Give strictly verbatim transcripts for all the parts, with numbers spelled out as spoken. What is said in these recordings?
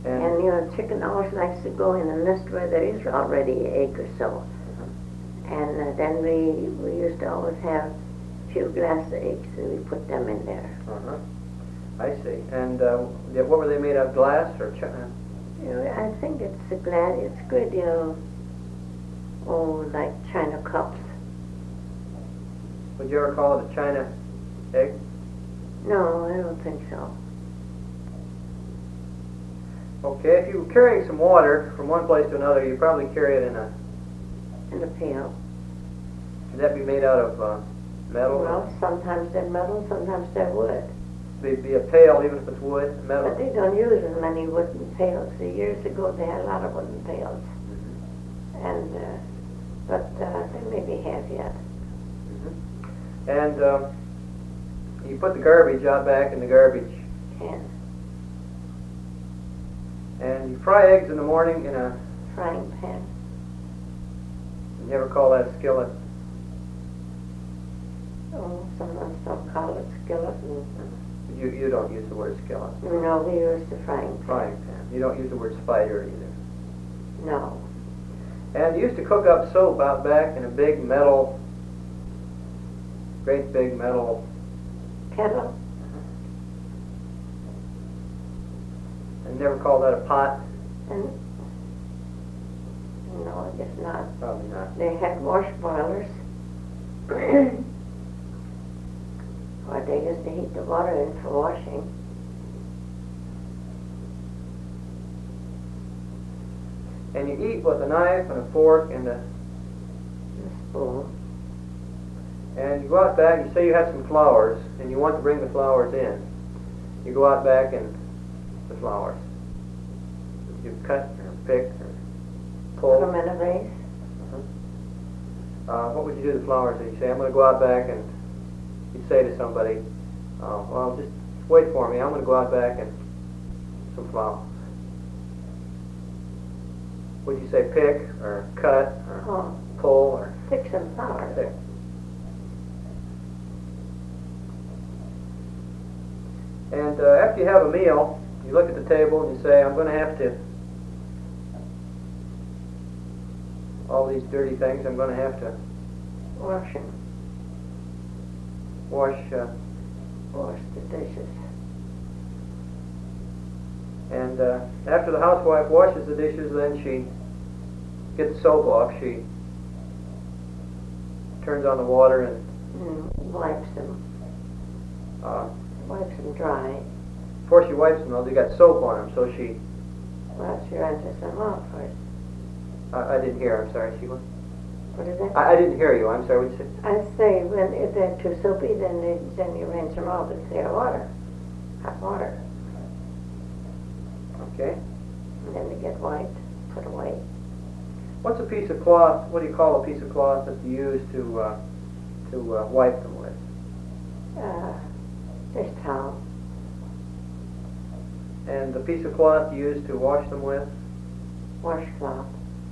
And, And, you know, chicken always likes to go in a nest where there is already an egg or so. And uh, then we we used to always have a few glass eggs, and we put them in there. uh-huh. I see. And uh, yeah, what were they made of, glass or china? You know, I think it's a glass. It's good, you know. Oh, like china cups. Would you ever call it a china egg? No, I don't think so. Okay, if you were carrying some water from one place to another, you'd probably carry it in a... In a pail. Would that be made out of uh, metal? Well, sometimes they're metal, sometimes they're wood. It'd be a pail, even if it's wood, metal? But they don't use as many wooden pails. See, years ago they had a lot of wooden pails. Mm-hmm. And, uh, but uh, they maybe have yet. Mm-hmm. And uh, you put the garbage out back in the garbage. Can. And you fry eggs in the morning in a... Frying pan. You ever call that a skillet? Oh, sometimes some call it skillet. And, You you don't use the word skillet. no, we use the frying pan. Frying pan. You don't use the word spider either. No. And you used to cook up soap out back in a big metal, great big metal... Kettle? And never call that a pot? And, no, I guess not. Probably not. They had wash boilers. Or they used to heat the water in for washing. And you eat with a knife and a fork and a... And a spoon. And you go out back, you say you have some flowers, and you want to bring the flowers in. You go out back and the flowers. You cut or pick or pull. Put them in a vase. Uh, what would you do to the flowers? And you say, I'm going to go out back, and you say to somebody, oh, well, just wait for me. I'm going to go out back and some flowers. Would you say pick or cut or Oh, pull or pick some flowers. pick? And uh, after you have a meal, you look at the table and you say, I'm going to have to, all these dirty things, I'm going to have to Washing. wash, uh, Wash the dishes. and uh, after the housewife washes the dishes, then she gets the soap off, she turns on the water and Mm, wipes them. uh, Wipes them dry. before she wipes them, though, they got soap on them, so she, Well, she rinses them off first. I, I didn't hear, I'm sorry, she went. What is that? I, I didn't hear you, I'm sorry, what did you say? I say, when if they're too soapy, then they, then you rinse them off with clear water, hot water, Okay. and then they get white, put away. What's a piece of cloth, what do you call a piece of cloth that you use to, uh, to uh, wipe them with? Uh, dish towel, And the piece of cloth you use to wash them with? washcloth.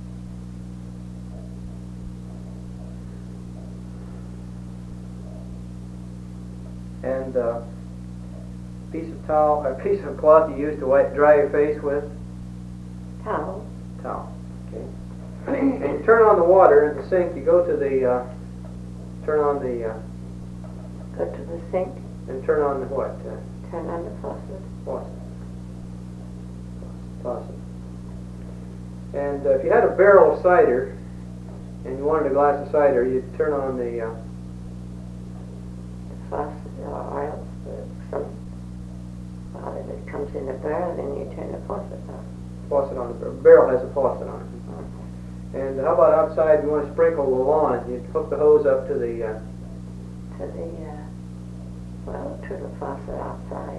And uh, piece of towel, a piece of cloth you use to wipe, dry your face with? Towel. Towel. Okay. And you turn on the water in the sink. You go to the, uh, turn on the, uh, Go to the sink, and turn on the what? Uh, turn on the faucet. faucet. Faucet. And uh, if you had a barrel of cider, and you wanted a glass of cider, you'd turn on the, uh, The faucet, or oil, uh, some, well, if it comes in a barrel, then you turn the faucet on. faucet on the barrel has a faucet on it. And how about outside? You want to sprinkle the lawn? You hook the hose up to the. Uh, To the, uh, well, to the faucet outside.